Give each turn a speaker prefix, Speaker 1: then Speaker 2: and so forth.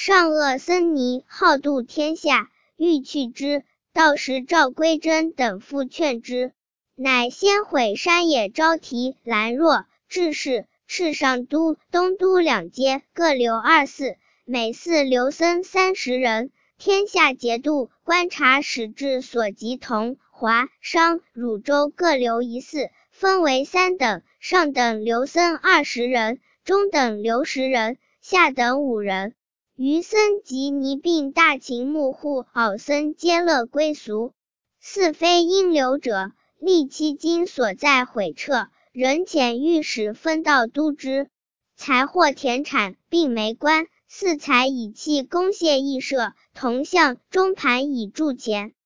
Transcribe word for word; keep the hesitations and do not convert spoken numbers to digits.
Speaker 1: 上恶僧尼好度天下，欲去之，道时赵归真等复劝之，乃先毁山野招提、兰若、智氏、赤上都、东都两街各留二寺，每寺留僧三十人，天下节度、观察使至所及同、华、商、汝州各留一寺，分为三等，上等留僧二十人，中等留十人，下等五人。余僧及泥并大秦幕户敖僧皆乐归俗。似非应留者，历期今所在毁撤，人遣御史分道都之。财货田产并没官，四财以器公谢议社，铜像中盘以铸钱。